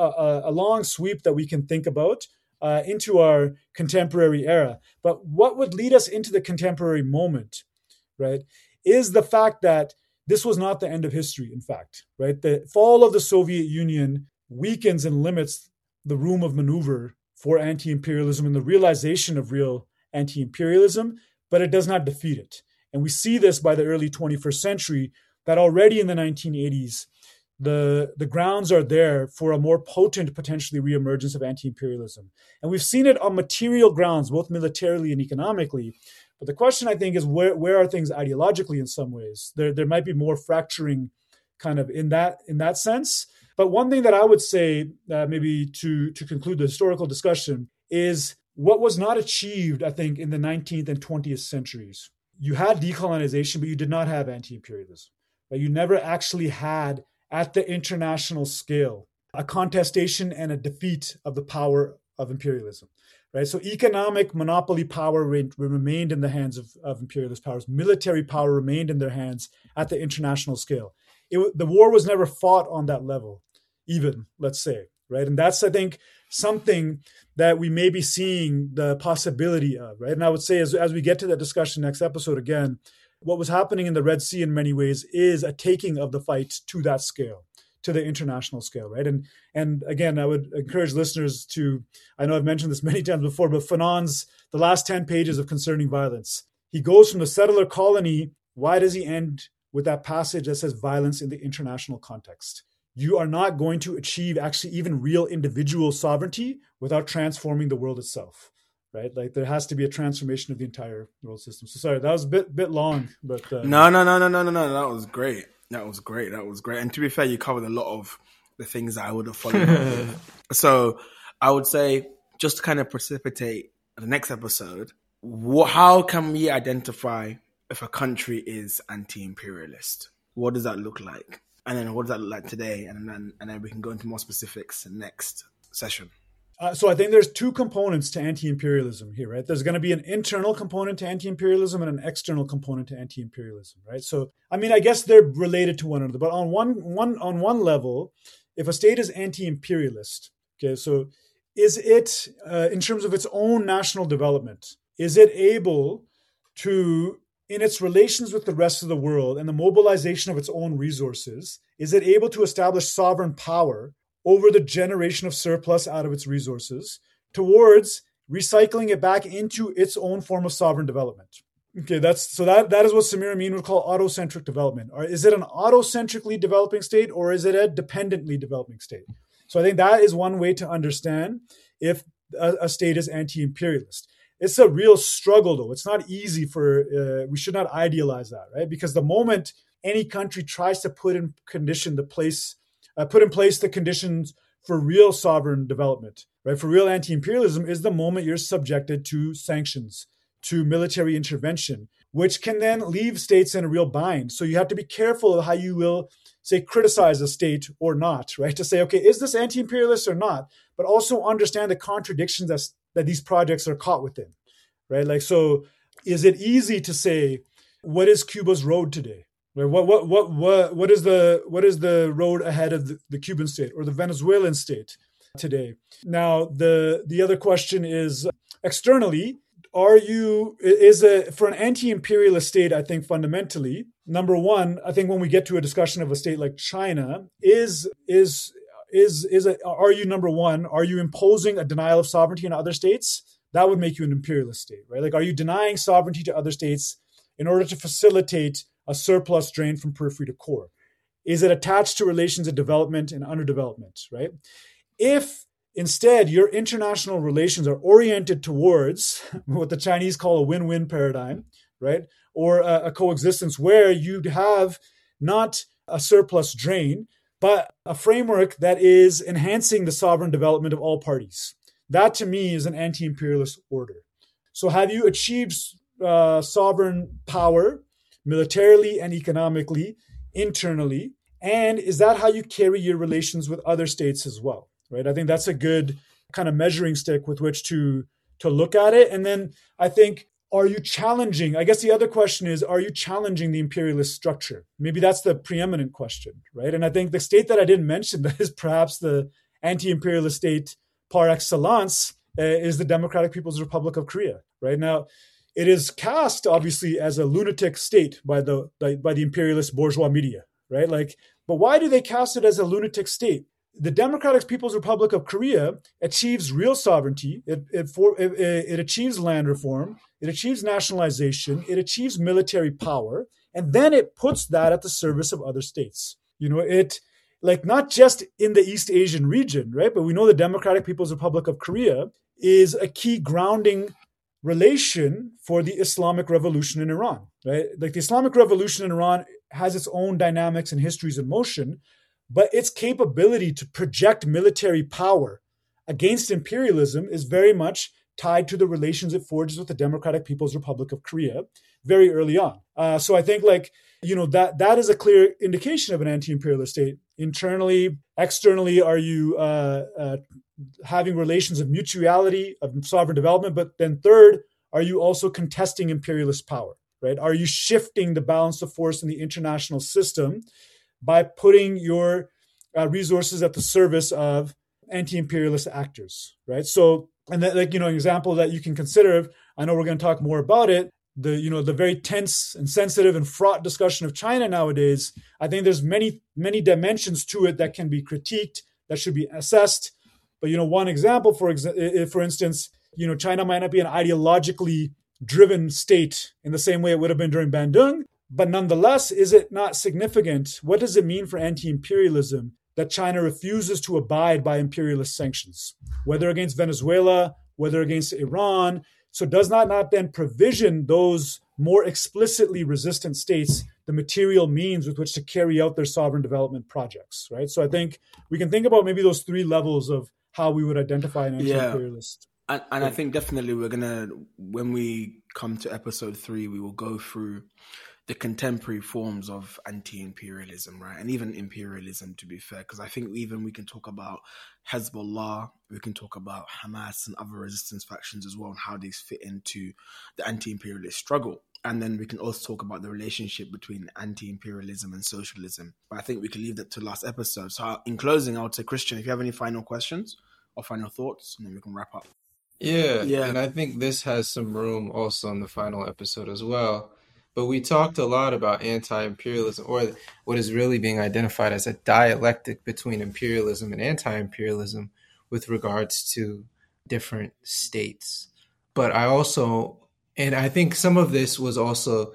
a long sweep that we can think about into our contemporary era. But what would lead us into the contemporary moment, right, is the fact that this was not the end of history, in fact, right? The fall of the Soviet Union weakens and limits the room of maneuver for anti-imperialism and the realization of real anti-imperialism, but it does not defeat it. And we see this by the early 21st century, that already in the 1980s, the grounds are there for a more potent, potentially, reemergence of anti-imperialism. And we've seen it on material grounds, both militarily and economically. But the question, I think, is where are things ideologically in some ways? There might be more fracturing kind of in that sense. But one thing that I would say, maybe to conclude the historical discussion, is what was not achieved, I think, in the 19th and 20th centuries. You had decolonization, but you did not have anti-imperialism. Right? You never actually had, at the international scale, a contestation and a defeat of the power of imperialism, right? So economic monopoly power remained in the hands of imperialist powers. Military power remained in their hands at the international scale. The war was never fought on that level, even, let's say, right? And that's, I think, something that we may be seeing the possibility of, right? And I would say as we get to that discussion next episode again, what was happening in the Red Sea in many ways is a taking of the fight to that scale, to the international scale, right? And again, I would encourage listeners to, I know I've mentioned this many times before, but Fanon's, the last 10 pages of Concerning Violence, he goes from the settler colony. Why does he end with that passage that says violence in the international context? You are not going to achieve actually even real individual sovereignty without transforming the world itself, right? Like there has to be a transformation of the entire world system. So sorry, that was a bit long, but No. That was great. That was great. And to be fair, you covered a lot of the things that I would have followed up with. So I would say, just to kind of precipitate the next episode, how can we identify if a country is anti-imperialist? What does that look like? And then what does that look like today? And then we can go into more specifics in the next session. So I think there's two components to anti-imperialism here, right? There's going to be an internal component to anti-imperialism and an external component to anti-imperialism, right? So, I mean, I guess they're related to one another, but on one level, if a state is anti-imperialist, okay, so is it, in terms of its own national development, is it able to, in its relations with the rest of the world and the mobilization of its own resources, is it able to establish sovereign power over the generation of surplus out of its resources towards recycling it back into its own form of sovereign development? Okay, that is what Samir Amin would call autocentric development. Or is it an autocentrically developing state, or is it a dependently developing state? So I think that is one way to understand if a state is anti-imperialist. It's a real struggle, though. It's not easy we should not idealize that, right? Because the moment any country tries to put in place the conditions for real sovereign development, right? For real anti-imperialism is the moment you're subjected to sanctions, to military intervention, which can then leave states in a real bind. So you have to be careful of how you will, say, criticize a state or not, right? To say, okay, is this anti-imperialist or not? But also understand the contradictions that these projects are caught within, right? Like, so is it easy to say, what is Cuba's road today? Right? What is the road ahead of the Cuban state or the Venezuelan state today? Now, the other question is, externally, for an anti-imperialist state, I think fundamentally, number one, I think when we get to a discussion of a state like China, are you imposing a denial of sovereignty on other states? That would make you an imperialist state, right? Like, are you denying sovereignty to other states in order to facilitate a surplus drain from periphery to core? Is it attached to relations of development and underdevelopment, right? If instead your international relations are oriented towards what the Chinese call a win-win paradigm, right? Or a coexistence where you'd have not a surplus drain, but a framework that is enhancing the sovereign development of all parties. That, to me, is an anti-imperialist order. So have you achieved sovereign power militarily and economically, internally? And is that how you carry your relations with other states as well, right? I think that's a good kind of measuring stick with which to look at it. And then I think, are you challenging? I guess the other question is, are you challenging the imperialist structure? Maybe that's the preeminent question, right? And I think the state that I didn't mention that is perhaps the anti-imperialist state par excellence is the Democratic People's Republic of Korea, right? Now, it is cast obviously as a lunatic state by the imperialist bourgeois media, right? Like, but why do they cast it as a lunatic state? The Democratic People's Republic of Korea achieves real sovereignty. It achieves land reform. It achieves nationalization. It achieves military power, and then it puts that at the service of other states. It, like, not just in the East Asian region, right? But we know the Democratic People's Republic of Korea is a key grounding relation for the Islamic Revolution in Iran, right? Like, the Islamic Revolution in Iran has its own dynamics and histories in motion, but its capability to project military power against imperialism is very much tied to the relations it forges with the Democratic People's Republic of Korea very early on. So I think, like, that is a clear indication of an anti-imperialist state. Internally, externally, are you having relations of mutuality, of sovereign development? But then third, are you also contesting imperialist power, right? Are you shifting the balance of force in the international system by putting your resources at the service of anti-imperialist actors, right? So, and that, like, an example that you can consider, I know we're going to talk more about it, the very tense and sensitive and fraught discussion of China nowadays. I think there's many dimensions to it that can be critiqued, that should be assessed. But one example, for instance, China might not be an ideologically driven state in the same way it would have been during Bandung, but nonetheless, is it not significant? What does it mean for anti-imperialism that China refuses to abide by imperialist sanctions, whether against Venezuela, whether against Iran? So does not then provision those more explicitly resistant states the material means with which to carry out their sovereign development projects, right? So I think we can think about maybe those three levels of how we would identify an anti-imperialist. And I think definitely when we come to episode 3, we will go through the contemporary forms of anti-imperialism, right? And even imperialism, to be fair, because I think even we can talk about Hezbollah, we can talk about Hamas and other resistance factions as well, and how these fit into the anti-imperialist struggle. And then we can also talk about the relationship between anti-imperialism and socialism. But I think we can leave that to last episode. So in closing, I would say, Christian, if you have any final questions or final thoughts, and then we can wrap up. Yeah, and I think this has some room also in the final episode as well. But we talked a lot about anti-imperialism, or what is really being identified as a dialectic between imperialism and anti-imperialism with regards to different states. But I think some of this was also,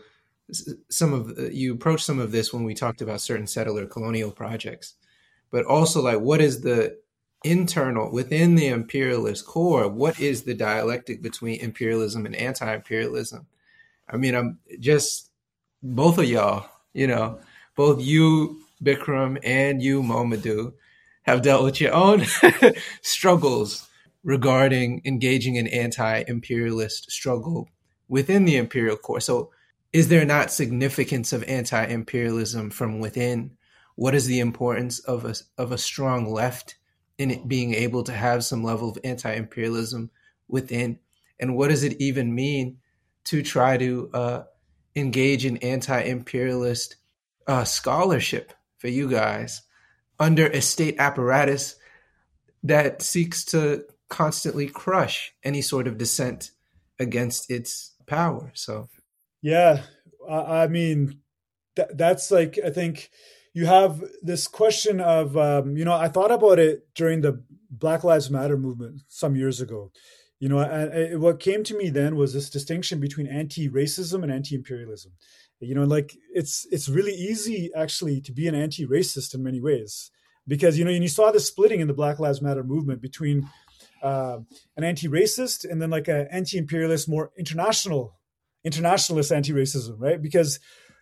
you approached some of this when we talked about certain settler colonial projects, but also like what is the internal, within the imperialist core, what is the dialectic between imperialism and anti-imperialism? I mean, I'm just, both of y'all, both you, Bikram, and you, Momadou, have dealt with your own struggles regarding engaging in anti-imperialist struggle within the imperial core. So is there not significance of anti-imperialism from within? What is the importance of a strong left in it being able to have some level of anti-imperialism within? And what does it even mean to try to engage in anti-imperialist scholarship for you guys under a state apparatus that seeks to constantly crush any sort of dissent against its power? So, yeah, I mean, that's like, I think you have this question of, I thought about it during the Black Lives Matter movement some years ago. And what came to me then was this distinction between anti-racism and anti-imperialism. Like it's really easy actually to be an anti-racist in many ways, because and you saw this splitting in the Black Lives Matter movement between an anti-racist and then like an anti-imperialist, more internationalist anti-racism, right? Because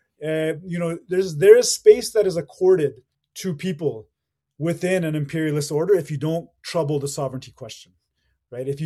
there is space that is accorded to people within an imperialist order if you don't trouble the sovereignty question. Right. If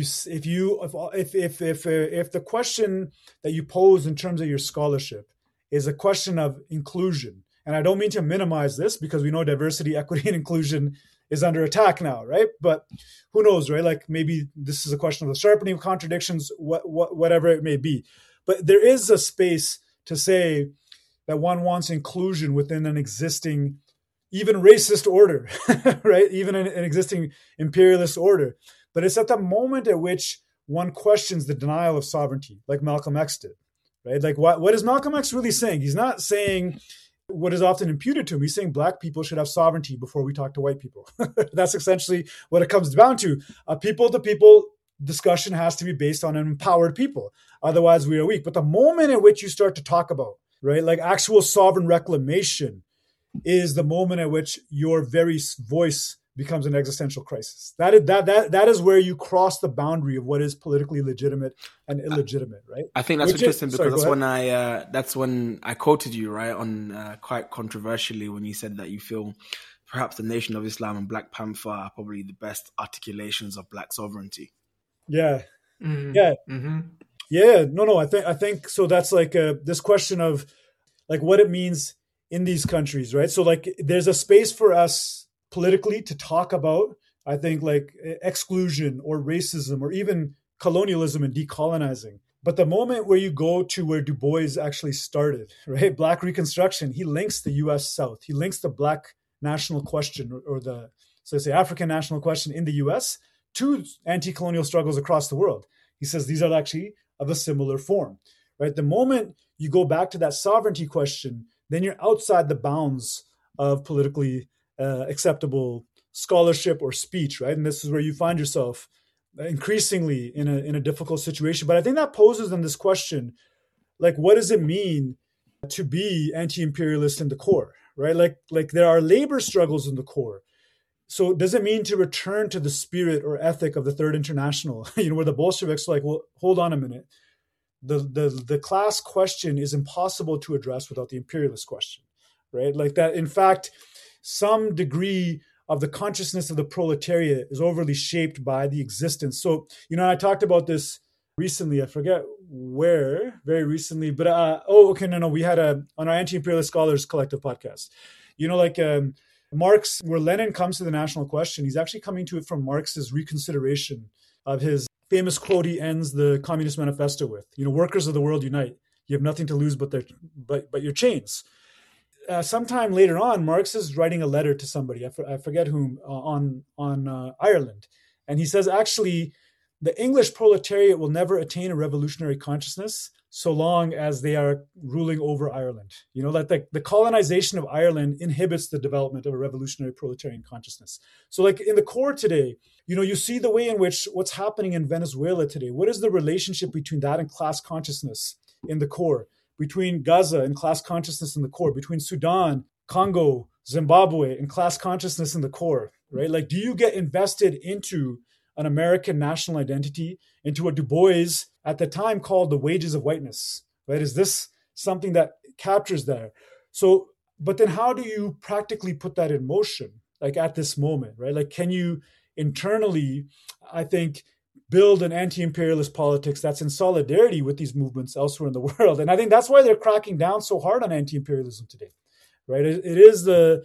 the question that you pose in terms of your scholarship is a question of inclusion, and I don't mean to minimize this because we know diversity, equity, and inclusion is under attack now, right? But who knows, right? Like maybe this is a question of the sharpening of contradictions, whatever it may be. But there is a space to say that one wants inclusion within an existing, even racist order, right? Even an existing imperialist order. But it's at the moment at which one questions the denial of sovereignty, like Malcolm X did, right? Like what is Malcolm X really saying? He's not saying what is often imputed to him. He's saying Black people should have sovereignty before we talk to white people. That's essentially what it comes down to. A people-to-people discussion has to be based on an empowered people. Otherwise, we are weak. But the moment at which you start to talk about, right, like actual sovereign reclamation is the moment at which your very voice becomes an existential crisis. That is where you cross the boundary of what is politically legitimate and illegitimate, right? I think that's interesting because that's when I quoted you, right, on quite controversially when you said that you feel perhaps the Nation of Islam and Black Panther are probably the best articulations of Black sovereignty. Yeah, mm-hmm. yeah, mm-hmm. yeah. No. I think so. That's like this question of like what it means in these countries, right? So like there's a space for us politically to talk about I think, like exclusion or racism or even colonialism and decolonizing. But the moment where you go to where Du Bois actually started, right? Black Reconstruction, he links the US South. He links the Black national question or the, so I say, African national question in the US to anti-colonial struggles across the world. He says these are actually of a similar form, right? The moment you go back to that sovereignty question, then you're outside the bounds of politically acceptable scholarship or speech, right? And this is where you find yourself increasingly in a difficult situation. But I think that poses them this question, like, what does it mean to be anti-imperialist in the core, right? Like there are labor struggles in the core. So does it mean to return to the spirit or ethic of the Third International, where the Bolsheviks are like, well, hold on a minute. The class question is impossible to address without the imperialist question, right? Like that, in fact, some degree of the consciousness of the proletariat is overly shaped by the existence. So, I talked about this recently, I forget where, very recently, but we had on our Anti-Imperialist Scholars Collective podcast, Marx, where Lenin comes to the national question, he's actually coming to it from Marx's reconsideration of his famous quote he ends the Communist Manifesto with, workers of the world unite. You have nothing to lose but your chains. Sometime later on, Marx is writing a letter to somebody, I forget whom, on Ireland. And he says, actually, the English proletariat will never attain a revolutionary consciousness so long as they are ruling over Ireland. The colonization of Ireland inhibits the development of a revolutionary proletarian consciousness. So like in the core today, you see the way in which what's happening in Venezuela today. What is the relationship between that and class consciousness in the core? Between Gaza and class consciousness in the core, between Sudan, Congo, Zimbabwe, and class consciousness in the core, right? Like, do you get invested into an American national identity, into what Du Bois at the time called the wages of whiteness, right? Is this something that captures there? So, but then how do you practically put that in motion, like at this moment, right? Like, can you internally, I think, build an anti-imperialist politics that's in solidarity with these movements elsewhere in the world? And I think that's why they're cracking down so hard on anti-imperialism today, right? It is the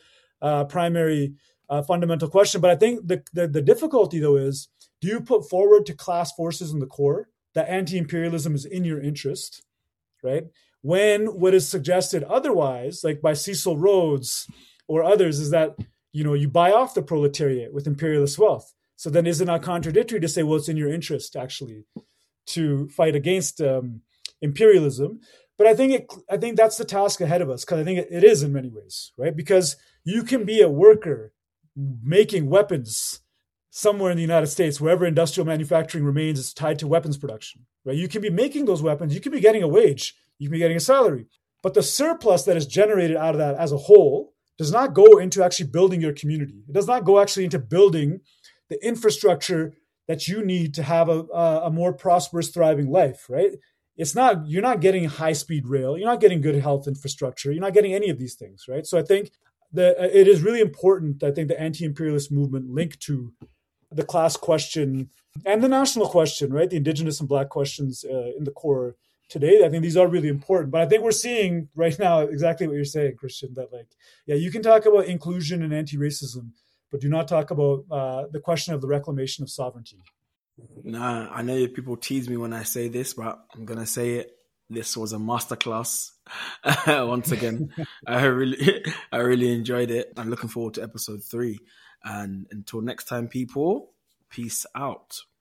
primary fundamental question. But I think the difficulty, though, is, do you put forward to class forces in the core that anti-imperialism is in your interest, right? When what is suggested otherwise, like by Cecil Rhodes or others, is that, you buy off the proletariat with imperialist wealth. So then is it not contradictory to say, well, it's in your interest actually to fight against imperialism? But I think that's the task ahead of us, because I think it is in many ways, right? Because you can be a worker making weapons somewhere in the United States, wherever industrial manufacturing remains is tied to weapons production, right? You can be making those weapons, you can be getting a wage, you can be getting a salary. But the surplus that is generated out of that as a whole does not go into actually building your community. It does not go actually into building the infrastructure that you need to have a more prosperous, thriving life, right? You're not getting high-speed rail, you're not getting good health infrastructure, you're not getting any of these things, right? So I think that it is really important, I think, the anti-imperialist movement linked to the class question and the national question, right? The indigenous and Black questions in the core today. I think these are really important. But I think we're seeing right now exactly what you're saying, Christian, that you can talk about inclusion and anti-racism, but do not talk about the question of the reclamation of sovereignty. Nah, I know people tease me when I say this, but I'm going to say it. This was a masterclass. Once again, I really enjoyed it. I'm looking forward to episode 3. And until next time, people, peace out.